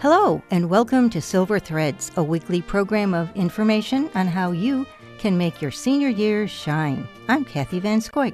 Hello, and welcome to Silver Threads, a weekly program of information on how you can make your senior years shine. I'm Kathy Van Scoik.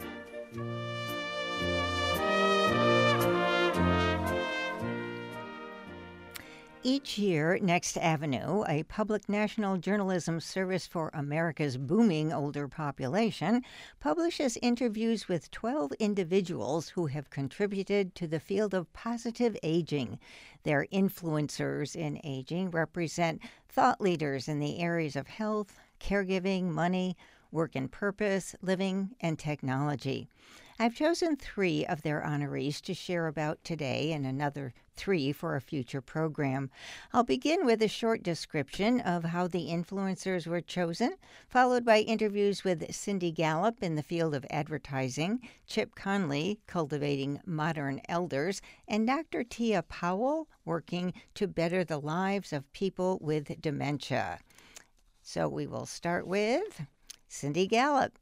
Each year, Next Avenue, a public national journalism service for America's booming older population, publishes interviews with 12 individuals who have contributed to the field of positive aging. Their influencers in aging represent thought leaders in the areas of health, caregiving, money, work and purpose, living, and technology. I've chosen 3 of their honorees to share about today and another 3 for a future program. I'll begin with a short description of how the influencers were chosen, followed by interviews with Cindy Gallop in the field of advertising, Chip Conley, cultivating modern elders, and Dr. Tia Powell, working to better the lives of people with dementia. So we will start with Cindy Gallop.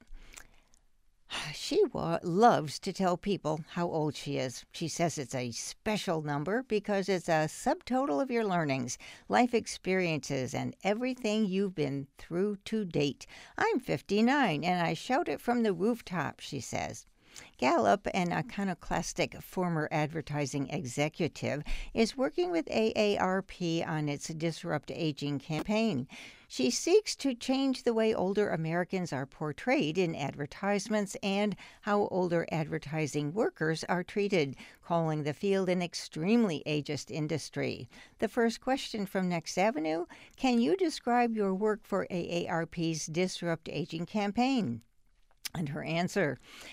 She loves to tell people how old she is. She says it's a special number because it's a subtotal of your learnings, life experiences, and everything you've been through to date. I'm 59, and I shout it from the rooftop, she says. Gallup, an iconoclastic former advertising executive, is working with AARP on its Disrupt Aging campaign. She seeks to change the way older Americans are portrayed in advertisements and how older advertising workers are treated, calling the field an extremely ageist industry. The first question from Next Avenue: can you describe your work for AARP's Disrupt Aging campaign? And her answer: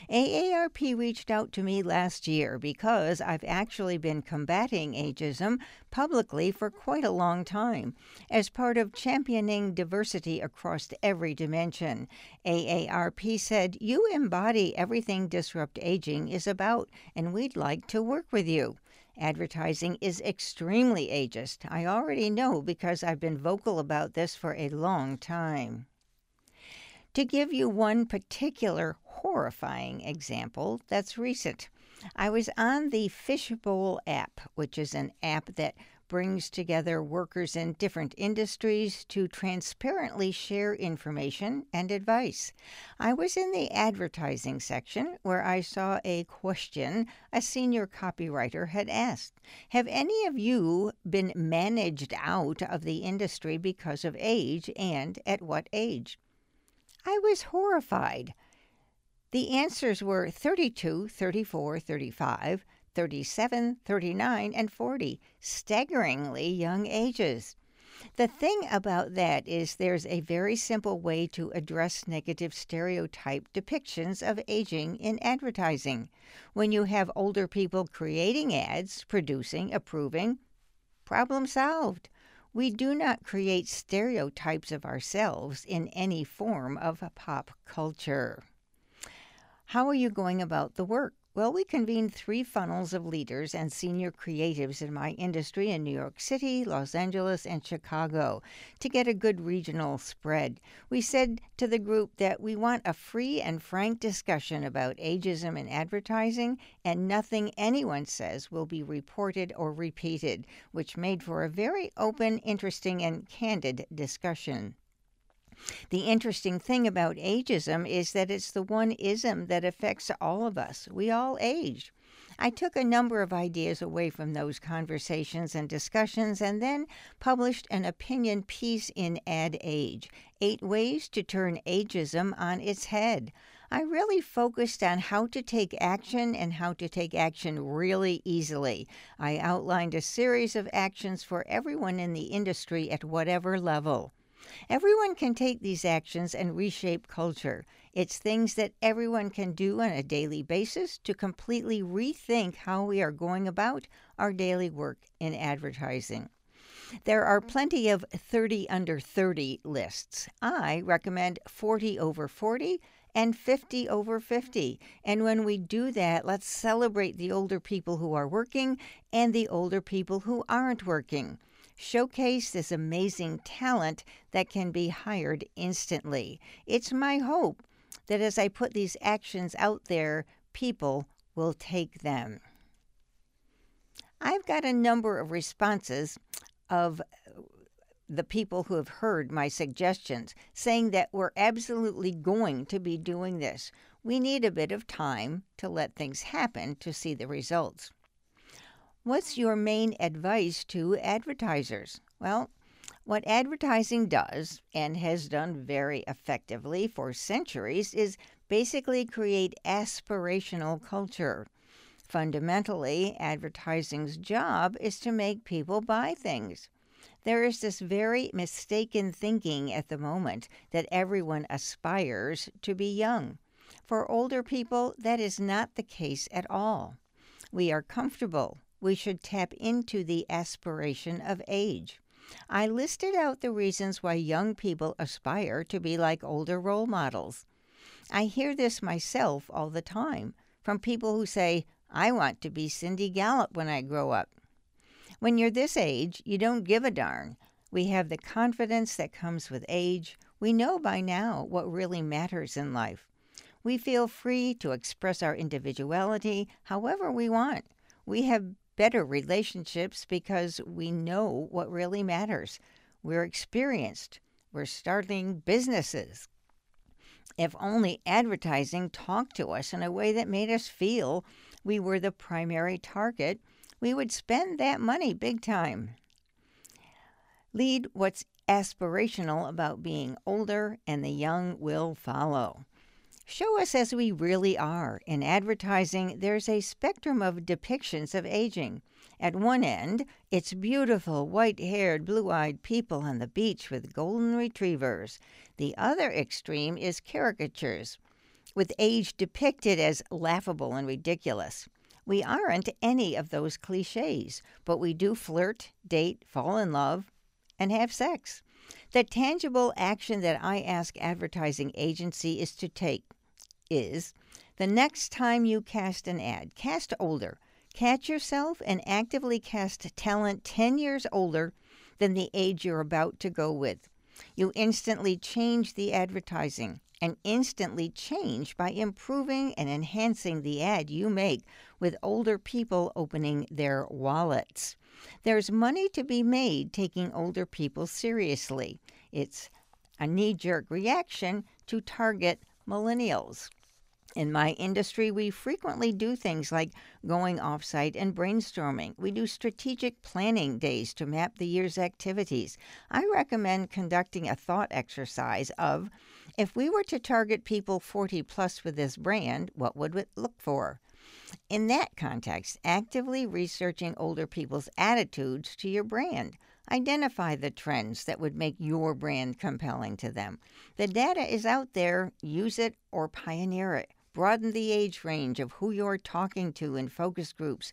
AARP reached out to me last year because I've actually been combating ageism publicly for quite a long time. As part of championing diversity across every dimension, AARP said, "You embody everything Disrupt Aging is about, and we'd like to work with you." Advertising is extremely ageist. I already know because I've been vocal about this for a long time. To give you one particular horrifying example that's recent, I was on the Fishbowl app, which is an app that brings together workers in different industries to transparently share information and advice. I was in the advertising section where I saw a question a senior copywriter had asked. Have any of you been managed out of the industry because of age, and at what age? I was horrified. The answers were 32, 34, 35, 37, 39, and 40, staggeringly young ages. The thing about that is there's a very simple way to address negative stereotype depictions of aging in advertising. When you have older people creating ads, producing, approving, problem solved. We do not create stereotypes of ourselves in any form of pop culture. How are you going about the work? Well, we convened 3 funnels of leaders and senior creatives in my industry in New York City, Los Angeles, and Chicago to get a good regional spread. We said to the group that we want a free and frank discussion about ageism in advertising, and nothing anyone says will be reported or repeated, which made for a very open, interesting, and candid discussion. The interesting thing about ageism is that it's the one ism that affects all of us. We all age. I took a number of ideas away from those conversations and discussions and then published an opinion piece in Ad Age, 8 Ways to Turn Ageism on Its Head. I really focused on how to take action and how to take action really easily. I outlined a series of actions for everyone in the industry at whatever level. Everyone can take these actions and reshape culture. It's things that everyone can do on a daily basis to completely rethink how we are going about our daily work in advertising. There are plenty of 30 under 30 lists. I recommend 40 over 40 and 50 over 50. And when we do that, let's celebrate the older people who are working and the older people who aren't working. Showcase this amazing talent that can be hired instantly. It's my hope that as I put these actions out there, people will take them. I've got a number of responses of the people who have heard my suggestions saying that we're absolutely going to be doing this. We need a bit of time to let things happen to see the results. What's your main advice to advertisers? Well, what advertising does, and has done very effectively for centuries, is basically create aspirational culture. Fundamentally, advertising's job is to make people buy things. There is this very mistaken thinking at the moment that everyone aspires to be young. For older people, that is not the case at all. We are comfortable. We should tap into the aspiration of age. I listed out the reasons why young people aspire to be like older role models. I hear this myself all the time from people who say, I want to be Cindy Gallop when I grow up. When you're this age, you don't give a darn. We have the confidence that comes with age. We know by now what really matters in life. We feel free to express our individuality however we want. We have better relationships because we know what really matters. We're experienced. We're starting businesses. If only advertising talked to us in a way that made us feel we were the primary target, we would spend that money big time. Lead what's aspirational about being older, and the young will follow. Show us as we really are. In advertising, there's a spectrum of depictions of aging. At one end, it's beautiful, white-haired, blue-eyed people on the beach with golden retrievers. The other extreme is caricatures, with age depicted as laughable and ridiculous. We aren't any of those cliches, but we do flirt, date, fall in love, and have sex. The tangible action that I ask advertising agencies to take is the next time you cast an ad, cast older. Catch yourself and actively cast talent 10 years older than the age you're about to go with. You instantly change the advertising, and instantly change by improving and enhancing the ad you make with older people opening their wallets. There's money to be made taking older people seriously. It's a knee-jerk reaction to target millennials. In my industry, we frequently do things like going off-site and brainstorming. We do strategic planning days to map the year's activities. I recommend conducting a thought exercise of, if we were to target people 40 plus with this brand, what would we look for? In that context, actively researching older people's attitudes to your brand. Identify the trends that would make your brand compelling to them. The data is out there. Use it or pioneer it. Broaden the age range of who you're talking to in focus groups.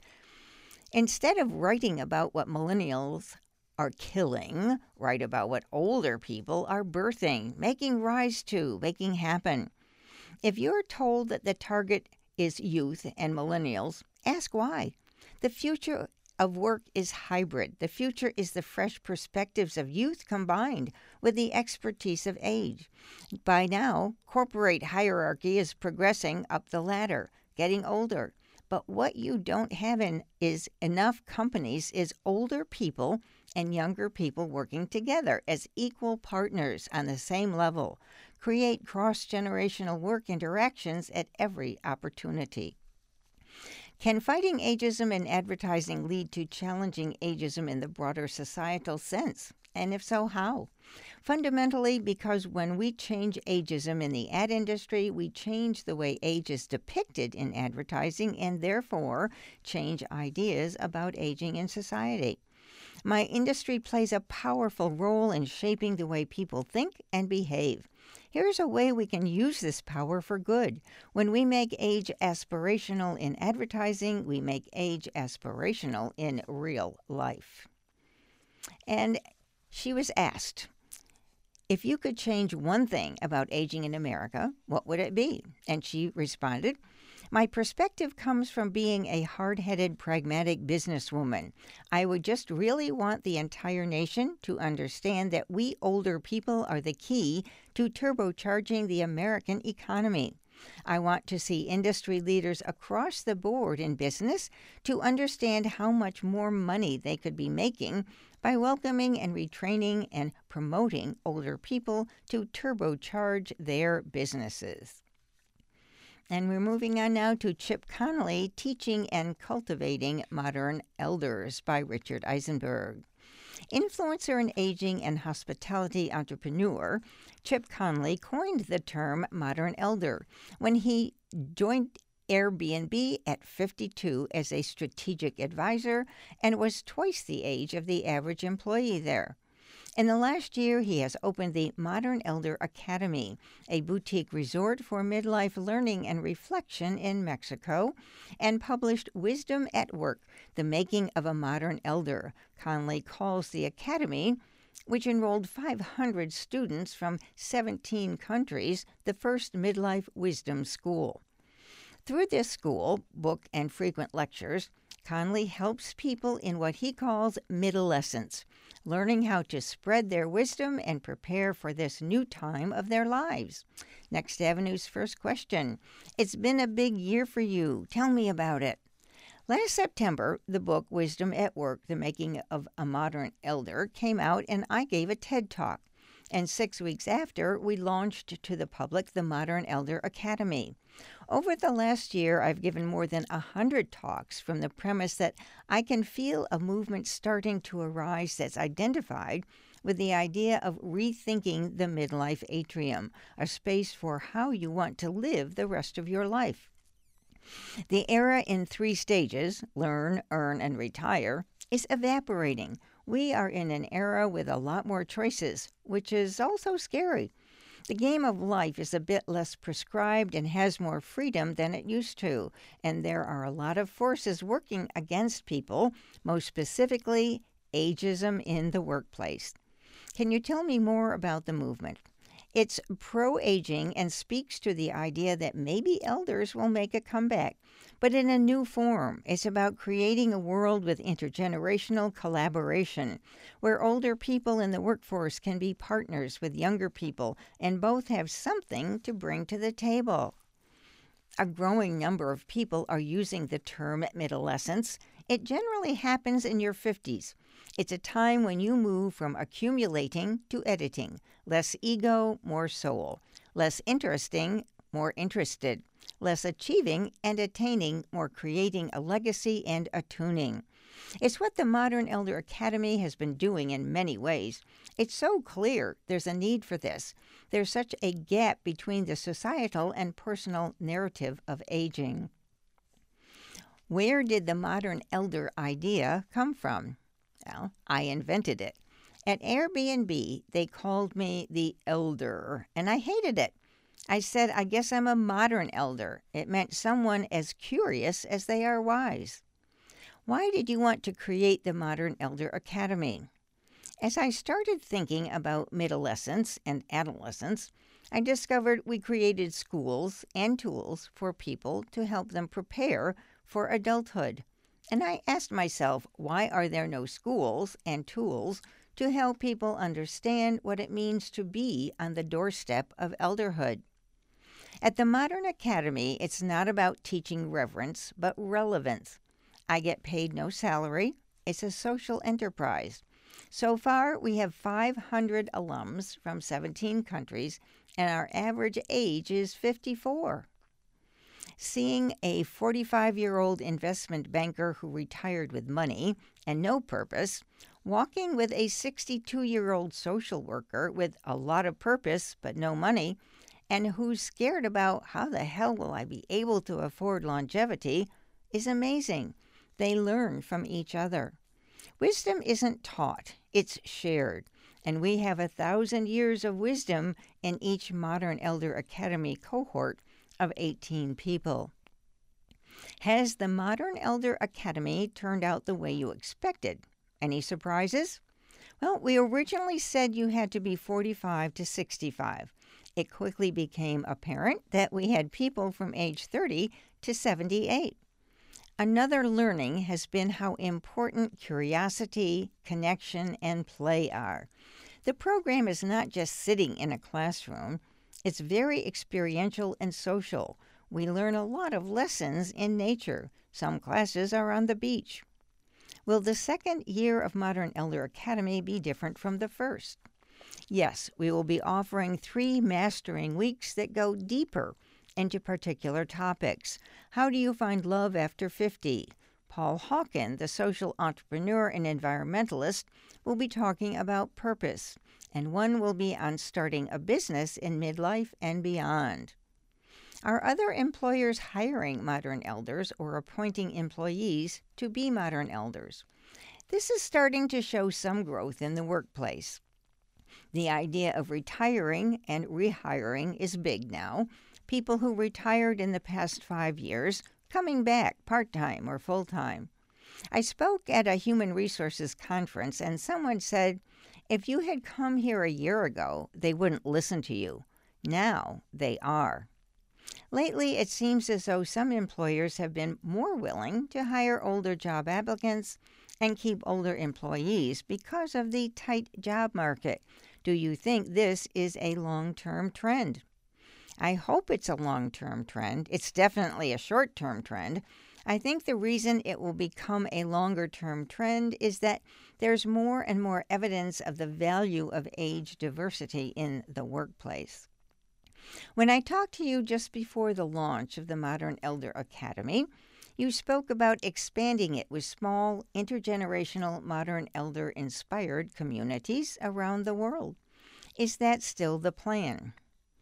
Instead of writing about what millennials are killing, write about what older people are birthing, making rise to, making happen. If you're told that the target is youth and millennials, ask why. The future of work is hybrid. The future is the fresh perspectives of youth combined with the expertise of age. By now, corporate hierarchy is progressing up the ladder, getting older. But what you don't have is enough companies is older people and younger people working together as equal partners on the same level. Create cross-generational work interactions at every opportunity. Can fighting ageism in advertising lead to challenging ageism in the broader societal sense? And if so, how? Fundamentally, because when we change ageism in the ad industry, we change the way age is depicted in advertising and therefore change ideas about aging in society. My industry plays a powerful role in shaping the way people think and behave. Here's a way we can use this power for good. When we make age aspirational in advertising, we make age aspirational in real life. And she was asked, if you could change one thing about aging in America, what would it be? And she responded, my perspective comes from being a hard-headed, pragmatic businesswoman. I would just really want the entire nation to understand that we older people are the key to turbocharging the American economy. I want to see industry leaders across the board in business to understand how much more money they could be making by welcoming and retraining and promoting older people to turbocharge their businesses. And we're moving on now to Chip Conley, Teaching and Cultivating Modern Elders by Richard Eisenberg. Influencer and aging and hospitality entrepreneur, Chip Conley coined the term modern elder when he joined Airbnb at 52 as a strategic advisor and was twice the age of the average employee there. In the last year, he has opened the Modern Elder Academy, a boutique resort for midlife learning and reflection in Mexico, and published Wisdom at Work, The Making of a Modern Elder. Conley calls the academy, which enrolled 500 students from 17 countries, the first midlife wisdom school. Through this school, book, and frequent lectures, Conley helps people in what he calls middlescence, learning how to spread their wisdom and prepare for this new time of their lives. Next Avenue's first question. It's been a big year for you. Tell me about it. Last September, the book Wisdom at Work, The Making of a Modern Elder came out, and I gave a TED Talk. And 6 weeks after, we launched to the public the Modern Elder Academy. Over the last year, I've given more than 100 talks from the premise that I can feel a movement starting to arise that's identified with the idea of rethinking the midlife atrium, a space for how you want to live the rest of your life. The era in 3 stages, learn, earn, and retire, is evaporating. We are in an era with a lot more choices, which is also scary. The game of life is a bit less prescribed and has more freedom than it used to, and there are a lot of forces working against people, most specifically ageism in the workplace. Can you tell me more about the movement? It's pro-aging and speaks to the idea that maybe elders will make a comeback, but in a new form. It's about creating a world with intergenerational collaboration, where older people in the workforce can be partners with younger people and both have something to bring to the table. A growing number of people are using the term middlescence. It generally happens in your 50s. It's a time when you move from accumulating to editing. Less ego, more soul. Less interesting, more interested. Less achieving and attaining, more creating a legacy and attuning. It's what the Modern Elder Academy has been doing in many ways. It's so clear there's a need for this. There's such a gap between the societal and personal narrative of aging. Where did the Modern Elder idea come from? Well, I invented it. At Airbnb, they called me the elder, and I hated it. I said, I guess I'm a modern elder. It meant someone as curious as they are wise. Why did you want to create the Modern Elder Academy? As I started thinking about middlescence and adolescence, I discovered we created schools and tools for people to help them prepare for adulthood. And I asked myself, why are there no schools and tools to help people understand what it means to be on the doorstep of elderhood? At the Modern Academy, it's not about teaching reverence, but relevance. I get paid no salary. It's a social enterprise. So far, we have 500 alums from 17 countries, and our average age is 54. Seeing a 45-year-old investment banker who retired with money and no purpose, walking with a 62-year-old social worker with a lot of purpose but no money, and who's scared about how the hell will I be able to afford longevity, is amazing. They learn from each other. Wisdom isn't taught, it's shared, and we have 1,000 years of wisdom in each Modern Elder Academy cohort of 18 people. Has the Modern Elder Academy turned out the way you expected? Any surprises? Well, we originally said you had to be 45 to 65. It quickly became apparent that we had people from age 30 to 78. Another learning has been how important curiosity, connection, and play are. The program is not just sitting in a classroom. It's very experiential and social. We learn a lot of lessons in nature. Some classes are on the beach. Will the second year of Modern Elder Academy be different from the first? Yes, we will be offering 3 mastering weeks that go deeper into particular topics. How do you find love after 50? Paul Hawken, the social entrepreneur and environmentalist, will be talking about purpose, and one will be on starting a business in midlife and beyond. Are other employers hiring modern elders or appointing employees to be modern elders? This is starting to show some growth in the workplace. The idea of retiring and rehiring is big now. People who retired in the past 5 years coming back part-time or full-time. I spoke at a human resources conference and someone said, if you had come here a year ago, they wouldn't listen to you. Now they are. Lately, it seems as though some employers have been more willing to hire older job applicants and keep older employees because of the tight job market. Do you think this is a long-term trend? I hope it's a long-term trend. It's definitely a short-term trend. I think the reason it will become a longer-term trend is that there's more and more evidence of the value of age diversity in the workplace. When I talked to you just before the launch of the Modern Elder Academy, you spoke about expanding it with small, intergenerational, modern elder-inspired communities around the world. Is that still the plan?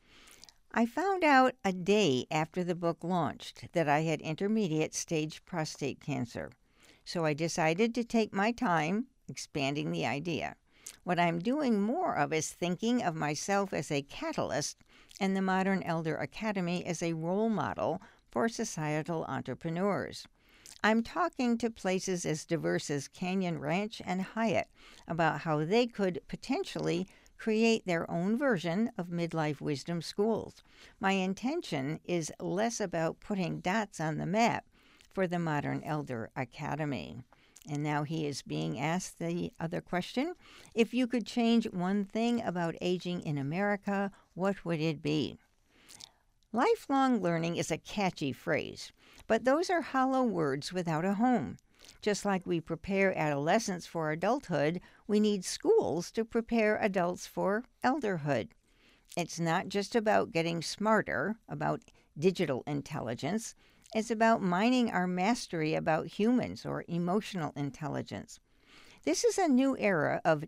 I found out a day after the book launched that I had intermediate stage prostate cancer, so I decided to take my time expanding the idea. What I'm doing more of is thinking of myself as a catalyst and the Modern Elder Academy as a role model for societal entrepreneurs. I'm talking to places as diverse as Canyon Ranch and Hyatt about how they could potentially create their own version of midlife wisdom schools. My intention is less about putting dots on the map for the Modern Elder Academy. And now he is being asked the other question. If you could change one thing about aging in America, what would it be? Lifelong learning is a catchy phrase, but those are hollow words without a home. Just like we prepare adolescents for adulthood, we need schools to prepare adults for elderhood. It's not just about getting smarter, about digital intelligence. It's about mining our mastery about humans or emotional intelligence. This is a new era of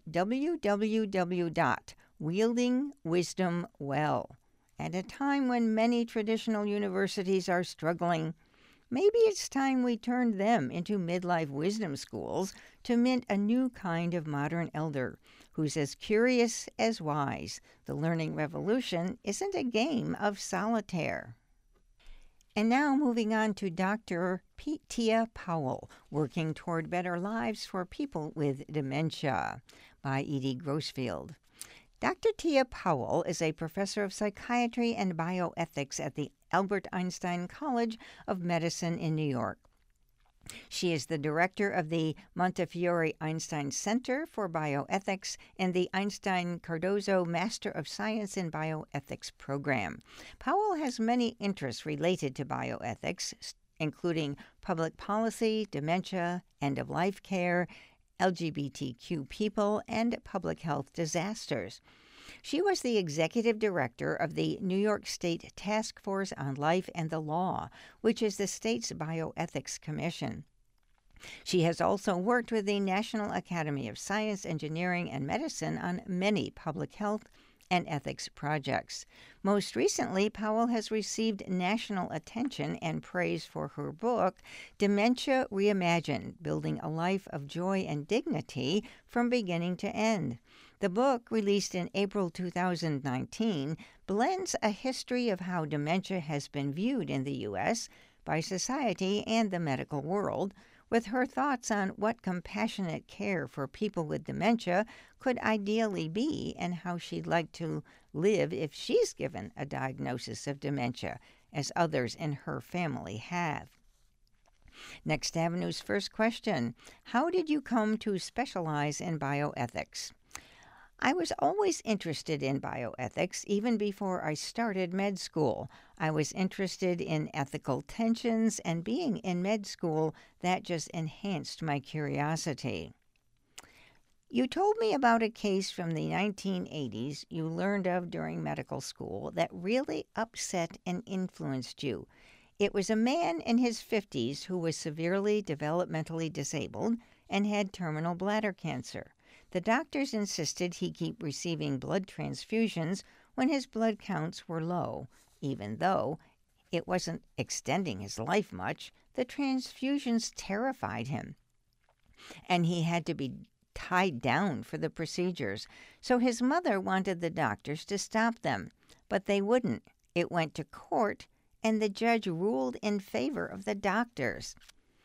www. Wisdom well. At a time when many traditional universities are struggling, maybe it's time we turned them into midlife wisdom schools to mint a new kind of modern elder who's as curious as wise. The learning revolution isn't a game of solitaire. And now moving on to Dr. Tia Powell, Working Toward Better Lives for People with Dementia by Edie Grossfield. Dr. Tia Powell is a professor of psychiatry and bioethics at the Albert Einstein College of Medicine in New York. She is the director of the Montefiore Einstein Center for Bioethics and the Einstein Cardozo Master of Science in Bioethics program. Powell has many interests related to bioethics, including public policy, dementia, end-of-life care, LGBTQ people, and public health disasters. She was the executive director of the New York State Task Force on Life and the Law, which is the state's bioethics commission. She has also worked with the National Academy of Science, Engineering, and Medicine on many public health and ethics projects. Most recently, Powell has received national attention and praise for her book, Dementia Reimagined: Building a Life of Joy and Dignity from Beginning to End. The book, released in April 2019, blends a history of how dementia has been viewed in the U.S. by society and the medical world, with her thoughts on what compassionate care for people with dementia could ideally be and how she'd like to live if she's given a diagnosis of dementia, as others in her family have. Next Avenue's first question: how did you come to specialize in bioethics? I was always interested in bioethics, even before I started med school. I was interested in ethical tensions, and being in med school, that just enhanced my curiosity. You told me about a case from the 1980s you learned of during medical school that really upset and influenced you. It was a man in his 50s who was severely developmentally disabled and had terminal bladder cancer. The doctors insisted he keep receiving blood transfusions when his blood counts were low. Even though it wasn't extending his life much, the transfusions terrified him, and he had to be tied down for the procedures. So his mother wanted the doctors to stop them, but they wouldn't. It went to court, and the judge ruled in favor of the doctors.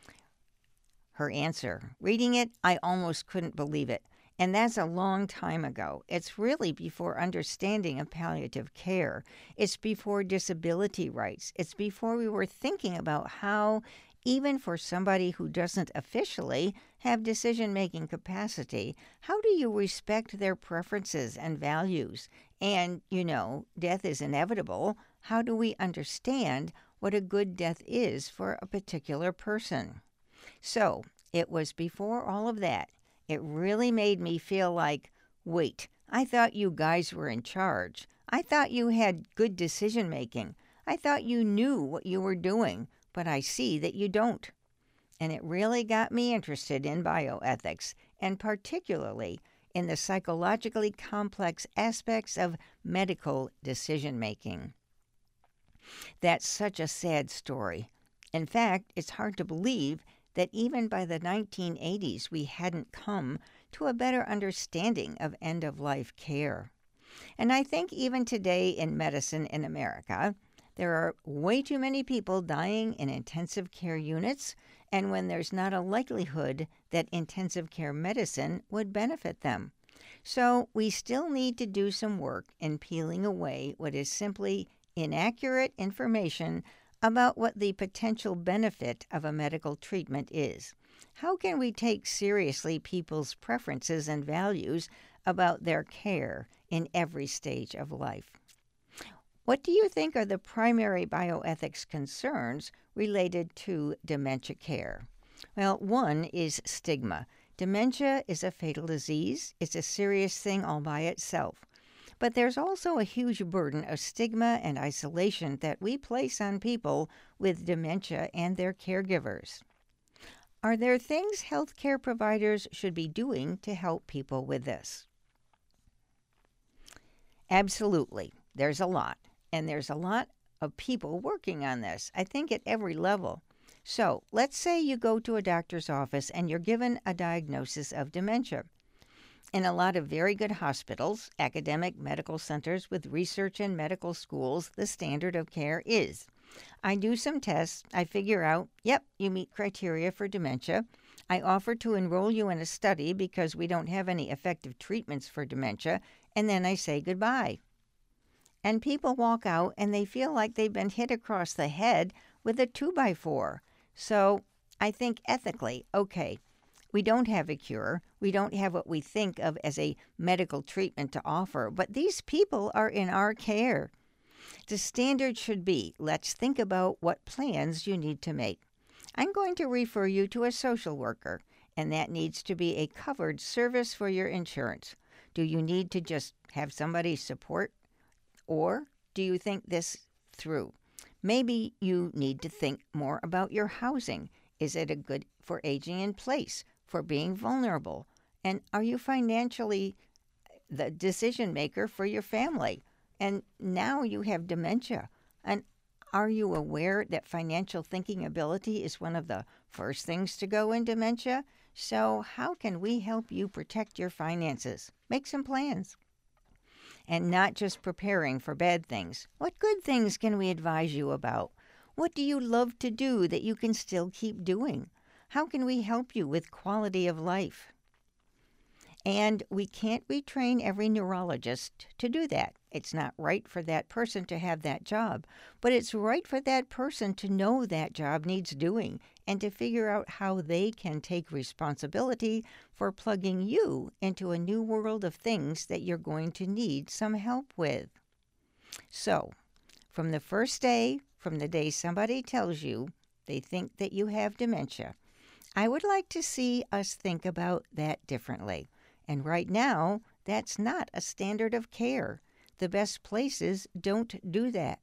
Her answer, reading it, I almost couldn't believe it. And that's a long time ago. It's really before understanding of palliative care. It's before disability rights. It's before we were thinking about how, even for somebody who doesn't officially have decision-making capacity, how do you respect their preferences and values? And, death is inevitable. How do we understand what a good death is for a particular person? So, it was before all of that. It really made me feel like, wait, I thought you guys were in charge. I thought you had good decision making. I thought you knew what you were doing, but I see that you don't. And it really got me interested in bioethics, and particularly in the psychologically complex aspects of medical decision making. That's such a sad story. In fact, it's hard to believe that even by the 1980s we hadn't come to a better understanding of end-of-life care. And I think even today in medicine in America, there are way too many people dying in intensive care units, and when there's not a likelihood that intensive care medicine would benefit them. So we still need to do some work in peeling away what is simply inaccurate information about what the potential benefit of a medical treatment is. How can we take seriously people's preferences and values about their care in every stage of life? What do you think are the primary bioethics concerns related to dementia care? Well, one is stigma. Dementia is a fatal disease. It's a serious thing all by itself. But there's also a huge burden of stigma and isolation that we place on people with dementia and their caregivers. Are there things healthcare providers should be doing to help people with this? Absolutely. There's a lot. And there's a lot of people working on this, I think at every level. So let's say you go to a doctor's office and you're given a diagnosis of dementia. In a lot of very good hospitals, academic medical centers with research and medical schools, the standard of care is, I do some tests, I figure out, yep, you meet criteria for dementia. I offer to enroll you in a study because we don't have any effective treatments for dementia, and then I say goodbye. And people walk out and they feel like they've been hit across the head with a 2x4. So I think ethically, okay, we don't have a cure. We don't have what we think of as a medical treatment to offer, but these people are in our care. The standard should be, let's think about what plans you need to make. I'm going to refer you to a social worker, and that needs to be a covered service for your insurance. Do you need to just have somebody support, or do you think this through? Maybe you need to think more about your housing. Is it a good for aging in place, for being vulnerable? And are you financially the decision maker for your family? And now you have dementia. And are you aware that financial thinking ability is one of the first things to go in dementia? So how can we help you protect your finances? Make some plans. And not just preparing for bad things. What good things can we advise you about? What do you love to do that you can still keep doing? How can we help you with quality of life? And we can't retrain every neurologist to do that. It's not right for that person to have that job, but it's right for that person to know that job needs doing and to figure out how they can take responsibility for plugging you into a new world of things that you're going to need some help with. So, from the first day, from the day somebody tells you they think that you have dementia, I would like to see us think about that differently. And right now, that's not a standard of care. The best places don't do that.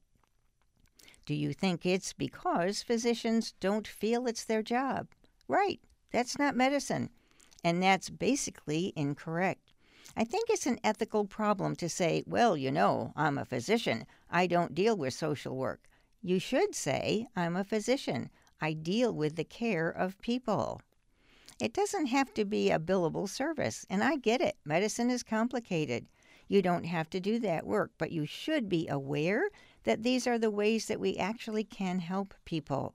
Do you think it's because physicians don't feel it's their job? Right, that's not medicine. And that's basically incorrect. I think it's an ethical problem to say, well, I'm a physician. I don't deal with social work. You should say, I'm a physician. I deal with the care of people. It doesn't have to be a billable service, and I get it. Medicine is complicated. You don't have to do that work, but you should be aware that these are the ways that we actually can help people.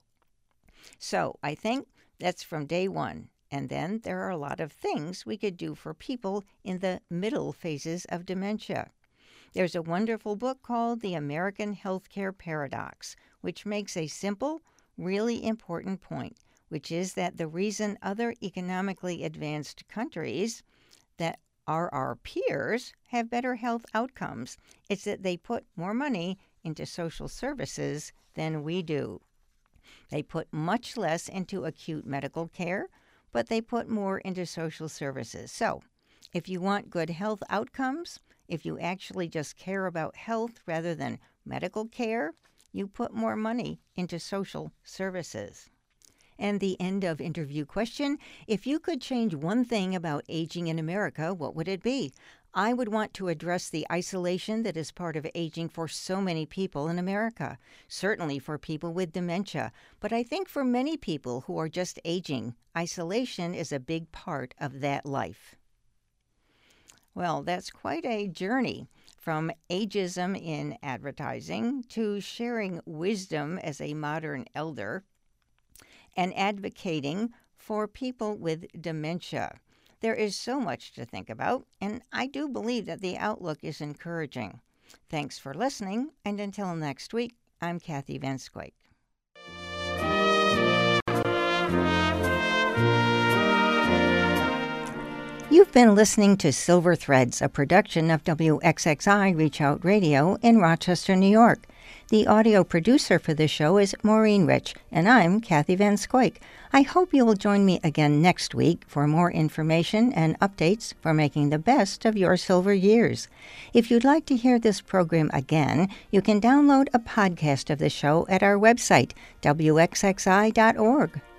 So I think that's from day one. And then there are a lot of things we could do for people in the middle phases of dementia. There's a wonderful book called The American Healthcare Paradox, which makes a simple, really important point, which is that the reason other economically advanced countries that are our peers have better health outcomes is that they put more money into social services than we do. They put much less into acute medical care, but they put more into social services. So, if you want good health outcomes, if you actually just care about health rather than medical care, you put more money into social services. And the end of interview question, if you could change one thing about aging in America, what would it be? I would want to address the isolation that is part of aging for so many people in America, certainly for people with dementia. But I think for many people who are just aging, isolation is a big part of that life. Well, that's quite a journey from ageism in advertising to sharing wisdom as a modern elder and advocating for people with dementia. There is so much to think about, and I do believe that the outlook is encouraging. Thanks for listening, and until next week, I'm Kathy Van Squake. You've been listening to Silver Threads, a production of WXXI Reach Out Radio in Rochester, New York. The audio producer for this show is Maureen Rich, and I'm Kathy Van Squake. I hope you will join me again next week for more information and updates for making the best of your silver years. If you'd like to hear this program again, you can download a podcast of the show at our website, wxxi.org.